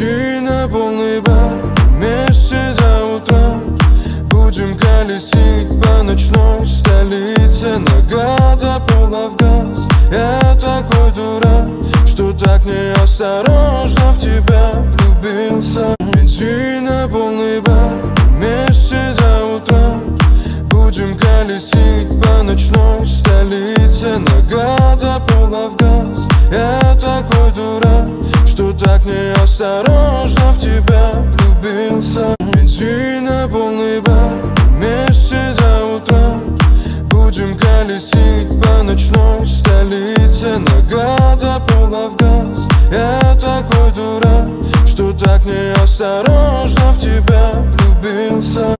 Бензин на полный бак, вместе до утра. Будем колесить по ночной столице, нога до пола в газ. Я такой дурак, что так неосторожно в тебя влюбился. Бензин на полный бак, вместе до утра. Будем колесить по ночной столице, нога до пола в газ. Я такой дурак, что так неосторожно в тебя влюбился. Бензин на полный бак, вместе до утра. Будем колесить по ночной столице, нога до пола в газ. Я такой дурак, что так неосторожно в тебя влюбился.